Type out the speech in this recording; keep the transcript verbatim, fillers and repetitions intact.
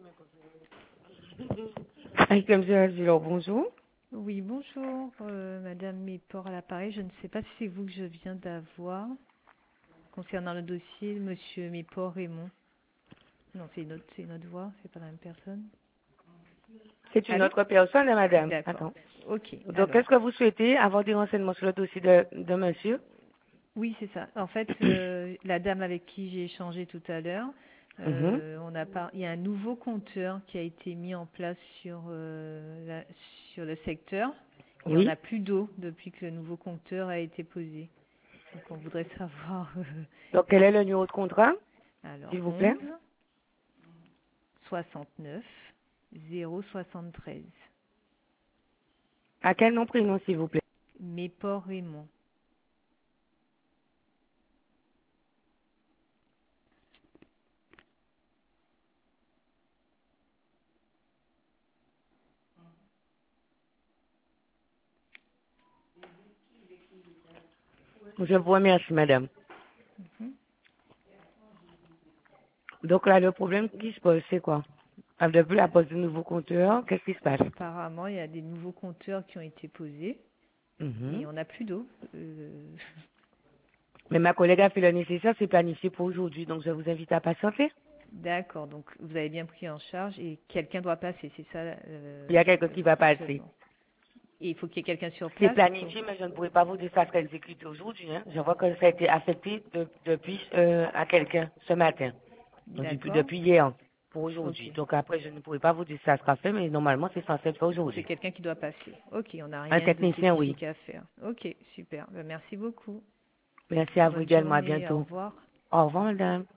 Avec M. Azulor, bonjour. Oui, bonjour, euh, Madame Méport à l'appareil. Je ne sais pas si c'est vous que je viens d'avoir concernant le dossier de Monsieur Méport Raymond. Non, c'est une autre, c'est une autre voix, c'est pas la même personne. C'est une Allô? autre personne, hein, madame. D'accord. Attends. Ok. Donc, Alors, qu'est-ce que vous souhaitez avoir des renseignements sur le dossier de, de monsieur? oui, c'est ça. En fait, euh, la dame avec qui j'ai échangé tout à l'heure, Mhm. euh, on a par... il y a un nouveau compteur qui a été mis en place sur, euh, la- sur le secteur et on Oui. n'a plus d'eau depuis que le nouveau compteur a été posé. Donc, on voudrait savoir. euh, Donc, quel est le numéro de contrat, Alors, s'il vous plaît? onze soixante-neuf zéro soixante-treize. À quel nom, prénom, s'il vous plaît? Méport Raymond. Je vous remercie, madame. Mhm. Donc là, le problème qui se pose, c'est quoi? Ah, depuis la pose de nouveau compteur, qu'est-ce qui se passe? Apparemment, il y a des nouveaux compteurs qui ont été posés Mhm. et on n'a plus d'eau. Euh, Mais ma collègue a fait le nécessaire, c'est planifié pour aujourd'hui, donc je vous invite à patienter. D'accord, donc vous avez bien pris en charge et quelqu'un doit passer, c'est ça euh, Il y a quelqu'un qui va passer. actuellement. Et il faut qu'il y ait quelqu'un sur C'est place pour... planifié, mais je ne pourrais pas vous dire ça sera exécuté aujourd'hui. Hein. Je vois que ça a été affecté de- depuis euh, à quelqu'un ce matin. Donc, depuis, D'accord, depuis hier pour ok. aujourd'hui. Donc après, je ne pourrais pas vous dire si ça sera fait, mais normalement, c'est censé être fait C'est aujourd'hui. quelqu'un qui doit passer. Ok, on n'a Un rien de technicien, oui. spécifique à faire. Ok, super. Ben, merci beaucoup. Merci à vous Bonne également. À journée, au bientôt. revoir. Au revoir, madame.